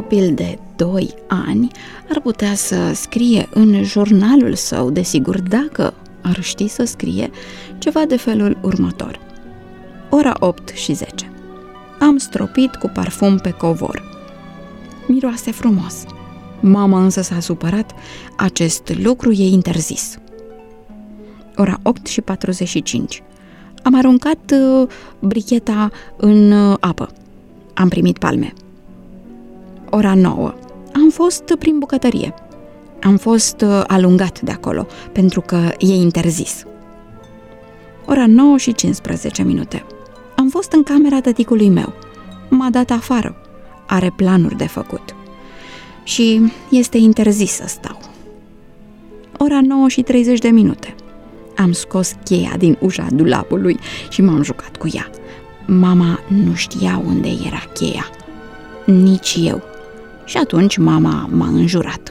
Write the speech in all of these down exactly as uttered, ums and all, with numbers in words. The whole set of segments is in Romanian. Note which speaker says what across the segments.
Speaker 1: copil de doi ani ar putea să scrie în jurnalul său, desigur dacă ar ști să scrie, ceva de felul următor. Ora opt și zece. Am stropit cu parfum pe covor. Miroase frumos. Mama însă s-a supărat. Acest lucru e interzis. Ora opt și patruzeci și cinci. Am aruncat uh, bricheta în uh, apă. Am primit palme. Ora nouă. Am fost prin bucătărie. Am fost uh, alungat de acolo, pentru că e interzis. Ora nouă și cincisprezece minute. Am fost în camera tăticului meu. M-a dat afară. Are planuri de făcut. Și este interzis să stau. Ora nouă și treizeci de minute. Am scos cheia din ușa dulapului și m-am jucat cu ea. Mama nu știa unde era cheia. Nici eu. Și atunci mama m-a înjurat.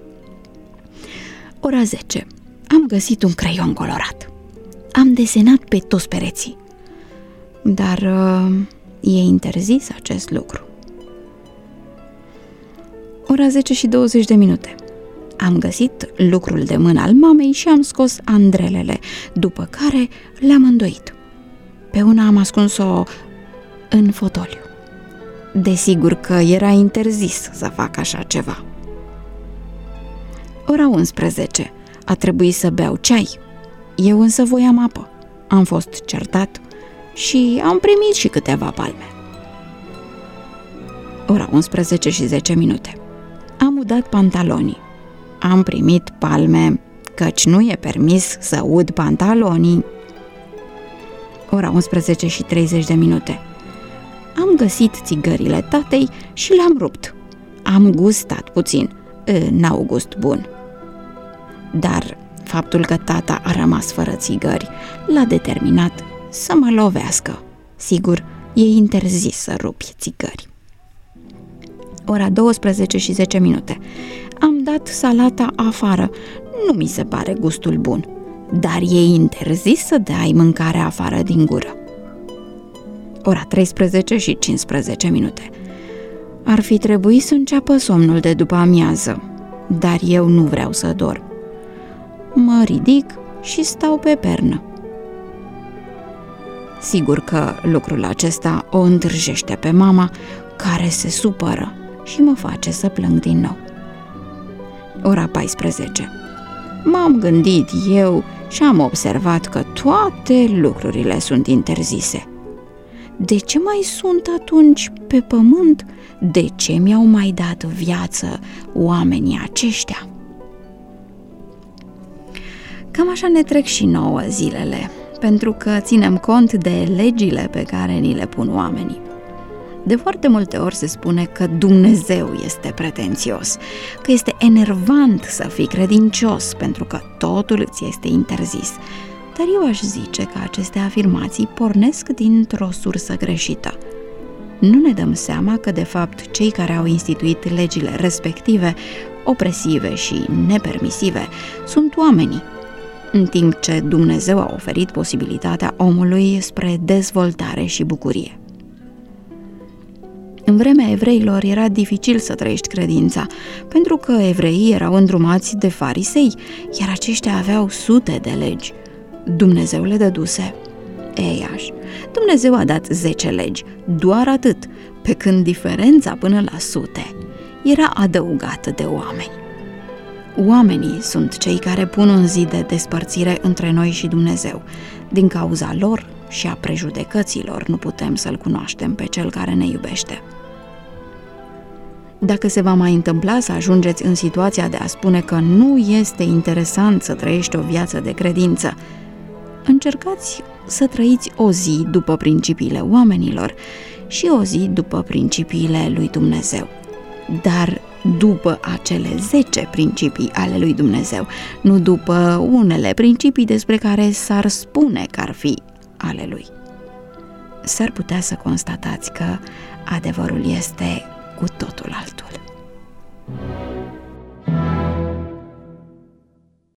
Speaker 1: Ora zece. Am găsit un creion colorat. Am desenat pe toți pereții. Dar uh, e interzis acest lucru. Ora zece și douăzeci de minute. Am găsit lucrul de mână al mamei și am scos andrelele, după care le-am îndoit. Pe una am ascuns-o în fotoliu. Desigur că era interzis să fac așa ceva. Ora unsprezece. A trebuit să beau ceai. Eu însă voiam apă. Am fost certat și am primit și câteva palme. Ora unsprezece și zece minute. Am udat pantalonii. Am primit palme, căci nu e permis să ud pantalonii. Ora unsprezece și treizeci de minute. Am găsit țigările tatei și le-am rupt. Am gustat puțin. N-au gust bun. Dar faptul că tata a rămas fără țigări l-a determinat să mă lovească. Sigur, e interzis să rupi țigări. Ora douăsprezece și zece minute. Am dat salata afară. Nu mi se pare gustul bun. Dar e interzis să dai mâncare afară din gură. Ora treisprezece și cincisprezece minute. Ar fi trebuit să înceapă somnul de după amiază, dar eu nu vreau să dorm. Mă ridic și stau pe pernă. Sigur că lucrul acesta o întârjește pe mama, care se supără și mă face să plâng din nou. Ora paisprezece. M-am gândit eu și am observat că toate lucrurile sunt interzise. De ce mai sunt atunci pe pământ? De ce mi-au mai dat viață oamenii aceștia? Cam așa ne trec și nouă zilele, pentru că ținem cont de legile pe care ni le pun oamenii. De foarte multe ori se spune că Dumnezeu este pretențios, că este enervant să fii credincios pentru că totul îți este interzis. Dar eu aș zice că aceste afirmații pornesc dintr-o sursă greșită. Nu ne dăm seama că, de fapt, cei care au instituit legile respective, opresive și nepermisive, sunt oamenii, în timp ce Dumnezeu a oferit posibilitatea omului spre dezvoltare și bucurie. În vremea evreilor era dificil să trăiești credința, pentru că evreii erau îndrumați de farisei, iar aceștia aveau sute de legi. Dumnezeu le dăduse eiași. Dumnezeu a dat zece legi, doar atât, pe când diferența până la sute era adăugată de oameni. Oamenii sunt cei care pun un zid de despărțire între noi și Dumnezeu. Din cauza lor și a prejudecăților nu putem să-L cunoaștem pe Cel care ne iubește. Dacă se va mai întâmpla să ajungeți în situația de a spune că nu este interesant să trăiești o viață de credință, încercați să trăiți o zi după principiile oamenilor și o zi după principiile lui Dumnezeu, dar după acele zece principii ale lui Dumnezeu, nu după unele principii despre care s-ar spune că ar fi ale lui. S-ar putea să constatați că adevărul este cu totul altul.